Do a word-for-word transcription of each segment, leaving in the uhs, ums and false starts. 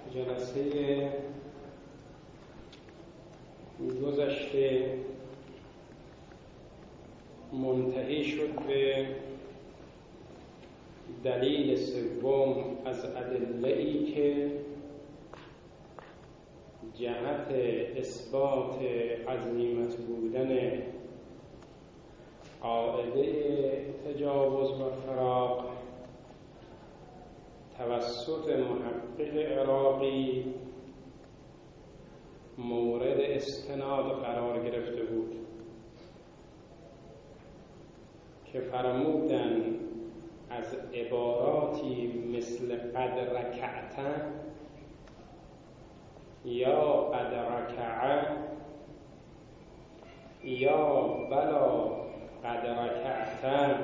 جلسه گذشته منتهی شد به دلیل سوم از ادله‌ای که جهت اثبات عزیمت بودن قاعده تجاوز و فراق توسط محقق عراقی مورد استناد قرار گرفته بود که فرمودن از عباراتی مثل قد رکعتن یا قد رکع یا بلا قد رکعتن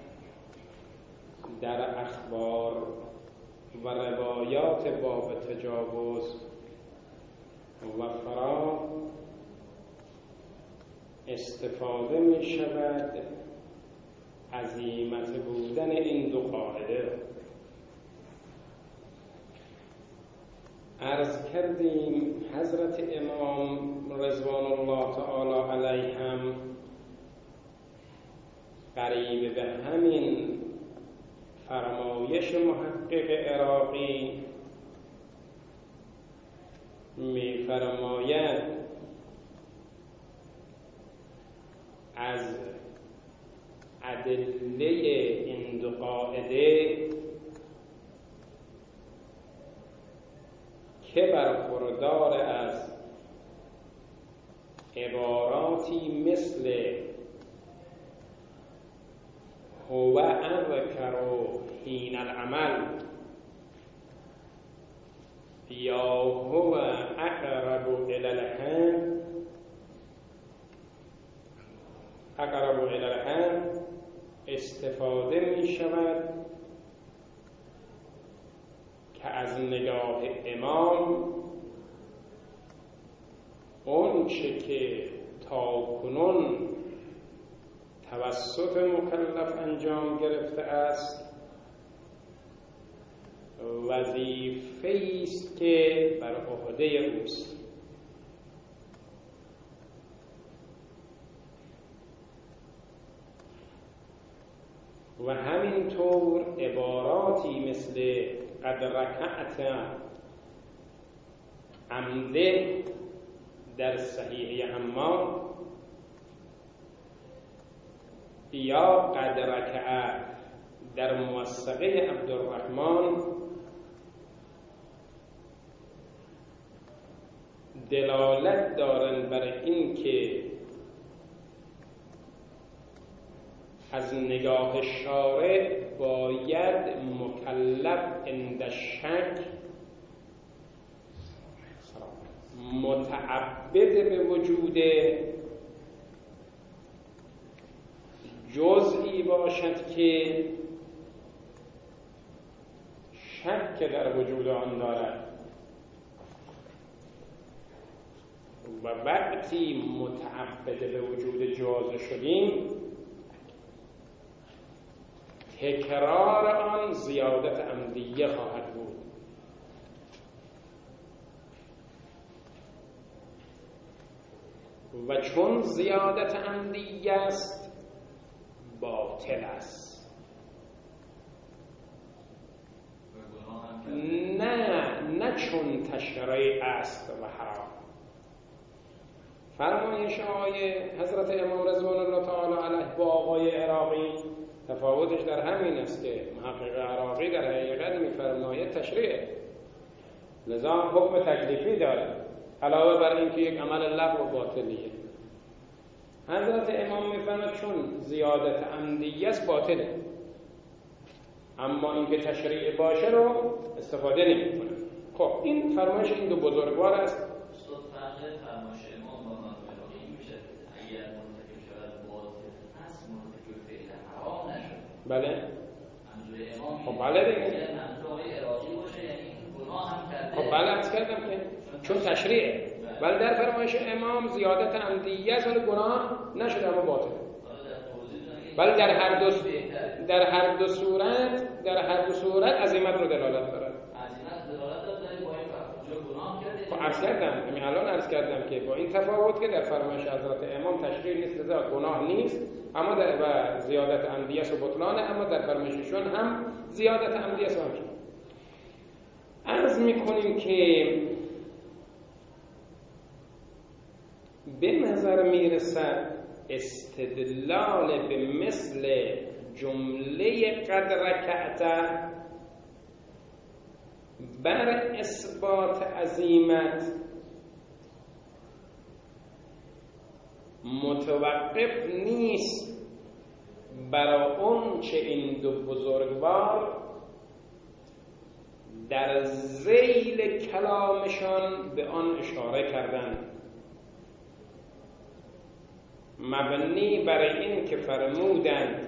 در اخبار و روایات باب تجاوز و فراق استفاده می شود عزیمت بودن این دو قاعده. عرض کردیم حضرت امام رضوان الله تعالی علیهم قریب به همین فرمایش محقق عراقی می فرماید از ادله این دو قاعده که برخوردار از عباراتی مثل هو اذکر حین العمل یا هو اقرب الی الحم اقرب الی الحم استفاده می شود که از نگاه امام اون چه که تا کنون توسط مکلف انجام گرفته است وظیفه‌ای است که بر عهده اوست و همینطور عباراتی مثل قد رکعت عمده در صحیح حمام یا قد رکع در موثقه عبدالرحمن دلالت دارند بر این که از نگاه شارع باید مکلف عند شک متعبد به وجود جزئی باشد که شک در وجود آن دارد و وقتی متعبد به وجود جزء شدیم تکرار آن زیادت عمدیه خواهد بود و چون زیادت عمدیه است باطل است. نه نه چون تشریع است و حرام. فرمایش آقای حضرت امام رضوان الله تعالی علیه با آقای عراقی تفاوتش در همین است که محقق عراقی در حقیقت می‌فرماید تشریع، لذا حکم تکلیفی دارد علاوه بر اینکه یک عمل لغو و باطلیه. حضرت امام می‌فرماید چون زیادت عمدیه است باطله، اما اینکه تشریع باشه رو استفاده نمی‌کنه. خب این فرمایش این دو بزرگوار است. استاد فرق فرمایش امام با محقق این میشه اگر مرتکب شود باطل هست مرتکب فعل حرام نشه. بله منظور امام خب بله دیگه منظور آقای عراقی باشه یعنی گناه هم کرده. خب بله عرض کردم که چون تشریعه، ولی در فرمایش امام زیادت عمدیه است ولی گناه نشده اما باطل. ولی در هر دو در هر دو صورت در هر دو صورت عزیمت رو دلالت داره. عزیمت دلالت داره با این فرق. عرض کردم همین الان عرض کردم که با این تفاوت که در فرمایش حضرت امام تشریع نیست، لذا گناه نیست، اما در و زیادت عمدی است و بطلانه، اما در فرمایششون هم زیادت عمدی است و همچنین. عرض میکنیم که به نظر میرسد استدلال به مثل جمله قد رکعت بر اثبات عزیمت متوقف نیست برای اون چه این دو بزرگوار در ذیل کلامشان به آن اشاره کردند، مبنی برای این که فرمودند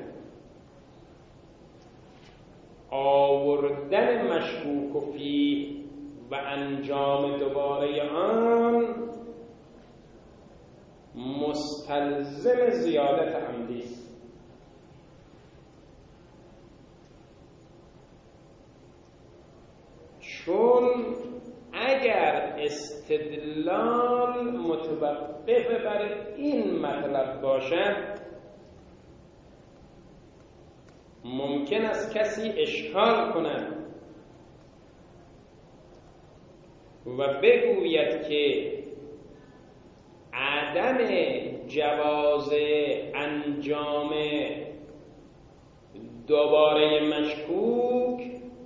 آوردن مشکوک فیه و انجام دوباره آن مستلزم زیادت عمدی است. چون اگر استدلال متوقف بر این مطلب باشد ممکن است کسی اشکال کند و بگوید که عدم جواز انجام دوباره مشکوک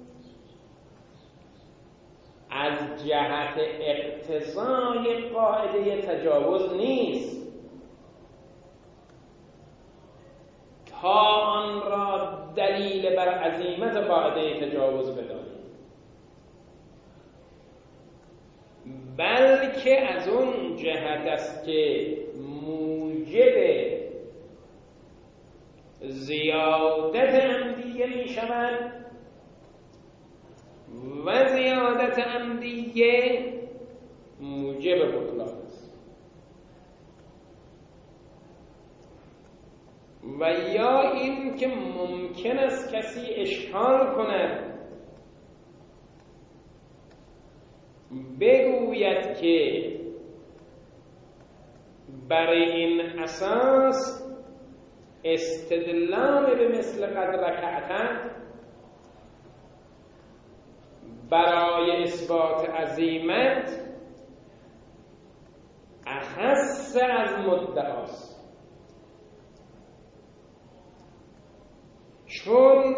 از جهت اقتضای قاعده تجاوز نیست تا آن را دلیل بر عزیمت قاعده تجاوز بدانید، بلکه از اون جهت است که موجب زیادت عمدیه می شود و زیادت عمدیه موجب بطلان است. و یا این که ممکن است کسی اشکال کند بگوید که برای این اساس استدلال به مثل قد رکعتن برای اثبات عزیمت اخص از مدعاست، چون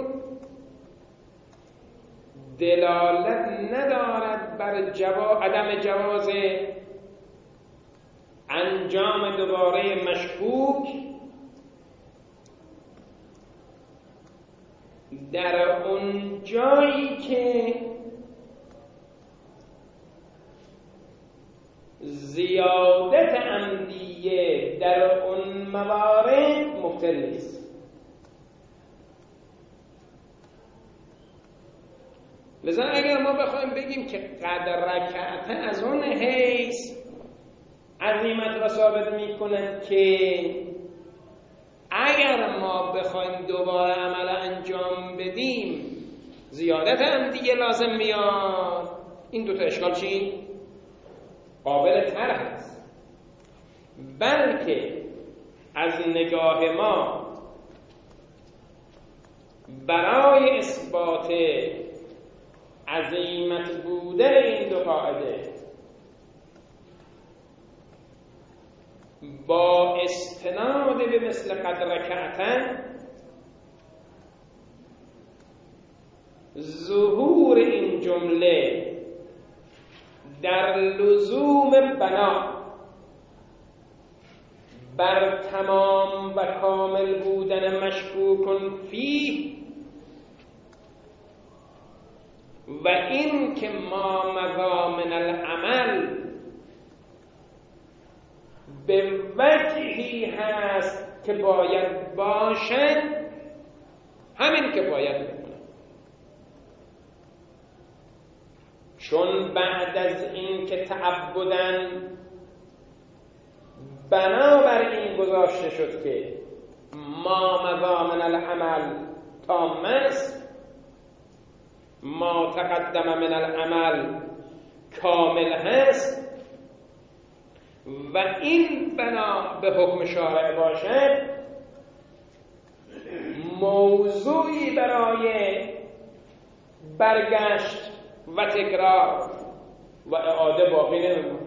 دلالت ندارد بر جوا... عدم جواز انجام دوباره مشکوک در اون جایی که زیادت عمدیه در اون موارد مبطل نیست. لذا اگر ما بخوایم بگیم که قدر رکعت از اون حیث عظیمت را ثابت میکند که اگر ما بخوایم دوباره عمل انجام بدیم زیادت عمدیه لازم میاد، این دوتا اشکال چی؟ قابل طرح است. بلکه از نگاه ما برای اثبات عظیمت بودن این دو قاعده با استناد به مثل قد رکعتن ظهور این جمله در لزوم بنا بر تمام و کامل بودن مشکوک فیه و این که ما مضامن العمل به وجهی هست که باید باشد، همین که باید بکنه. چون بعد از این که تعبداً بنابر این گذاشته شد که ما مضامن العمل تام است، ما تقدم من العمل کامل هست و این بنا به حکم شارع باشد، موضوعی برای برگشت و تکرار و اعاده باقی نمیمونه.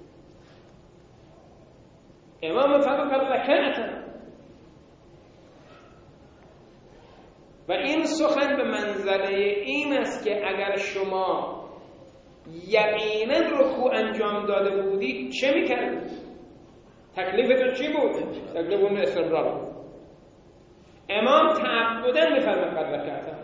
امام فقط رکعتن و این سخن به منزله این است که اگر شما یقینا رکوع انجام داده بودید چه میکردید؟ تکلیفتون چی بود؟ تکلیفتون استمرار بود. امام تعبداً میفرماید قد رکعتن،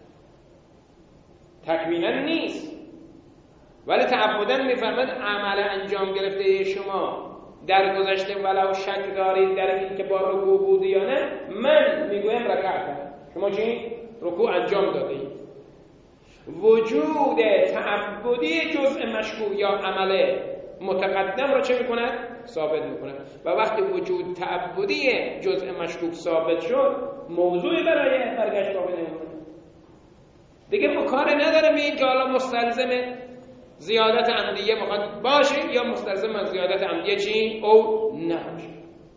تکمیلا نیست، ولی تعبداً میفرماید عمل انجام گرفته شما در گذشته ولو شک دارید در این که با رکوع بوده یا نه، من میگویم رکعتن. شما چی؟ رکوع انجام دادید. وجود تعبدی جزء مشکوک یا عمل متقدم را چه میکند؟ ثابت میکند. و وقتی وجود تعبدی جزء مشکوک ثابت شد، موضوعی برای برگشت باقی نمیمونه. دیگه ما کار نداره به این که حالا مستلزم زیادت عمدیه مخاطب باشه یا مستلزم زیادت عمدیه چی؟ او نباشه.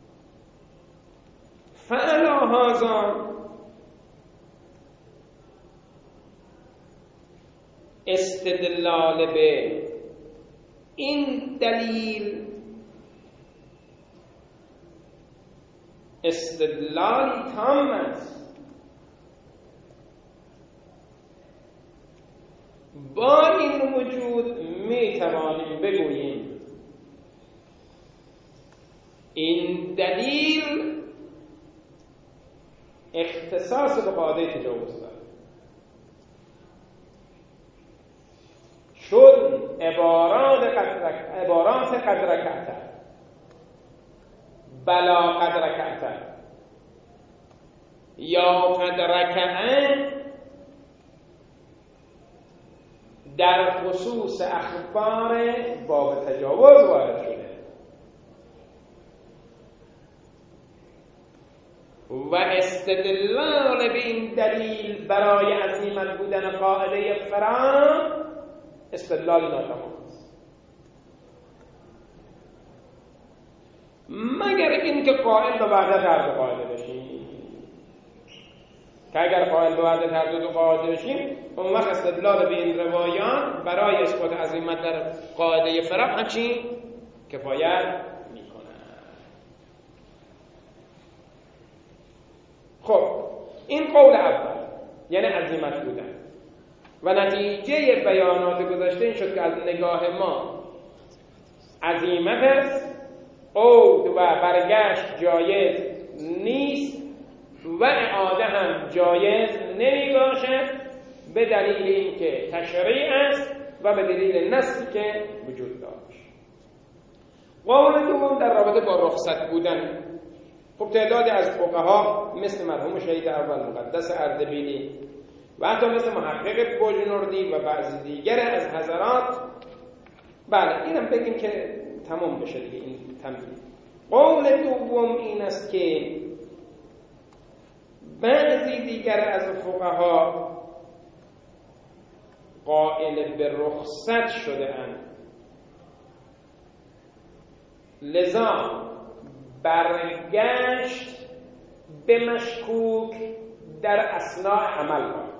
فعلا هازا استدلال به این دلیل استدلالی تام است. با این وجود می توانیم بگوییم این دلیل اختصاص به قاعده تجاوز دارد، چون عبارات قدر عبارات قدر کعته بلا قدر کعته یا قدر کعته در خصوص اخبار باب تجاوز وارد شده و استدلال به این دلیل برای عزیمت بودن قاعده فرا استدلال ناتمام است، مگر اینکه قائل به وحدت هر دو قاعده بشیم. که اگر قائل به وحدت هر دو قاعده بشیم، اون وقت استدلال به این روایان برای اثبات عزیمت در قاعده فرع همچین کفایت میکنه. خب این قول اول یعنی عزیمت بودن و نتیجه بیانات گذشته این شد که از نگاه ما عزیمت است، عود و برگشت جایز نیست و اعاده هم جایز نمی باشد به دلیل اینکه تشریع است و به دلیل نصی که وجود داشت. قول دوم در رابطه با رخصت بودن. خب تعدادی از فقها مثل مرحوم شهید اول مقدس اردبیلی و حتی مثل محقق بوجنوردی و بعضی دیگر از حضرات، بله اینم بگیم که تمام بشه دیگه این تمثیل. قول دوم این است که بعضی دیگر از فقها قائل به رخصت شده اند، لذا برگشت به مشکوک در اثناء عمل کن،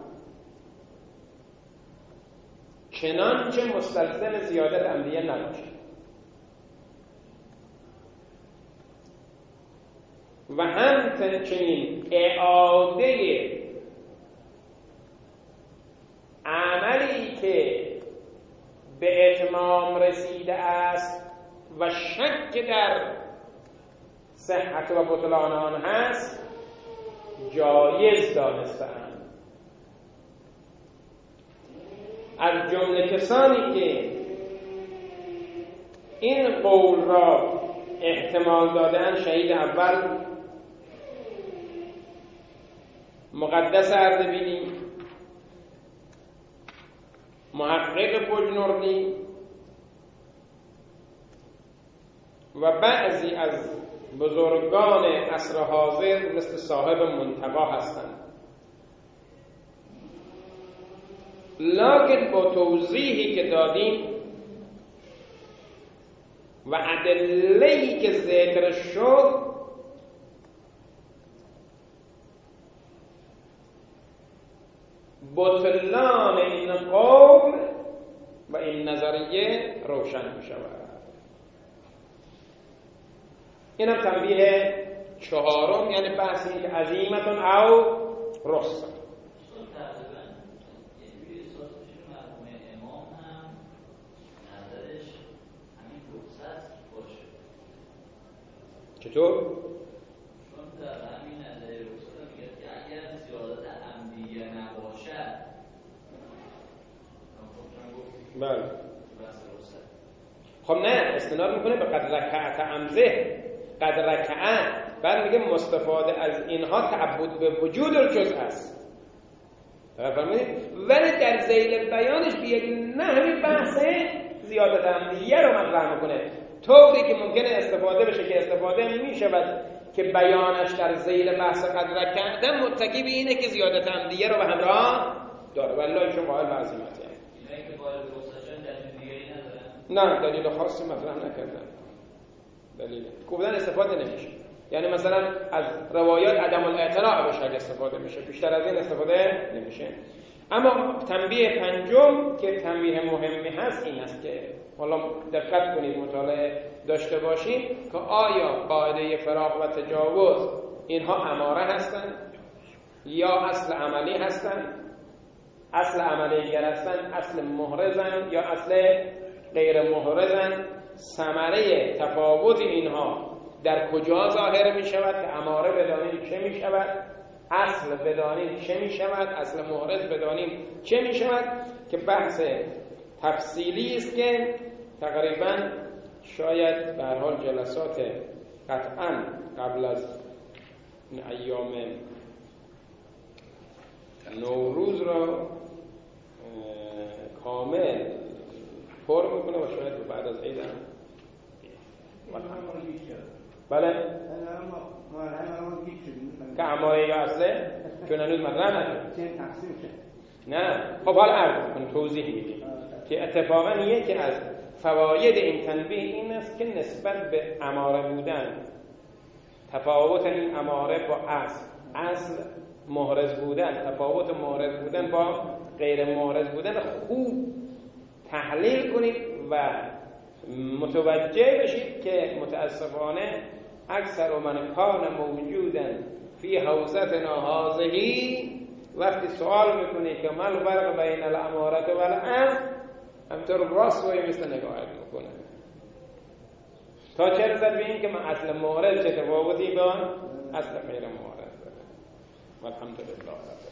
چنانچه مستلزم زیادت عمدیه نباشد و همچنین اعاده عملی که به اتمام رسیده است و شک در صحت و بطلان آن هست جایز دانسته‌اند. از جمله کسانی که این قول را احتمال دادن شهید اول مقدس اردبیلی، محقق بوجنوردی و بعضی از بزرگان عصر حاضر مثل صاحب منتقا هستند. لکن با توضیحی که دادیم و ادله‌ای که ذکر شد بطلان این قول و این نظریه روشن می شود. این هم تنبیه چهارم، یعنی بحث این که عظیمتون او رخصت. چطور؟ چون در همین نظریه رخصت میگه که اگر زیادت عمدیه نباشد، بله. خب نه، استناد میکنه به قد رکعت عمزه، قد رکعت، بعد میگه مستفاده از اینها تعبد به وجود الجزء است. فهمیدید؟ ولی در ذیل بیانش بیاد نه همین بحث زیادت عمدیه رو مطرح میکنه، طوری که ممکنه استفاده بشه که استفاده میشود که بیانش در ذیل بحث قد رکعت متکی به اینه که زیادت عمدیه رو به همراه داره. والله شما قائل به عظمته. نه دلیل خاصی مطرح نکردن. دلیل گفتن استفاده نمیشه، یعنی مثلا از روایات عدم الاعتراع بشه اگه استفاده میشه، بیشتر از این استفاده نمیشه. اما تنبیه پنجم که تنبیه مهمی هست این است که حالا دقت کنید مطالعه داشته باشید که آیا قاعده فراق و تجاوز اینها اماره هستند یا اصل عملی هستند؟ اصل عملی گر هستند، اصل محرزن یا اصل غیر محرزن؟ ثمره تفاوت اینها در کجا ظاهر می شود که اماره بدانیم چه می شود، اصل بدانیم چه می شود، اصل محرز بدانیم چه می شود، که بحث تفصیلی است که تقریبا شاید به هر حال جلسات قطعا قبل از ایام نوروز را کامل پر میکنه و شاید بعد از عید هم بله که اماره یا اصله چون هنوز مطرح نشد. نه خب حالا عرض میکنم توضیح میدیم که اتفاقا یکی از فواید این تنبیه این است که نسبت به اماره بودن، تفاوت این اماره با اصل، اصل محرز بودن، تفاوت محرز بودن با غیر محرز بودن خوب تحلیل کنید و متوجه بشید که متاسفانه اکثر من کان موجودن فی حوزتنا هذه، وقتی سوال میکنی که ما الفرق بین الاماره و الاصل، همطور راست وای مثل نگاهت میکنه تا چه رسد به این که من اصل محرز چه تفاوتی با اصل غیر محرز داره. والحمدلله.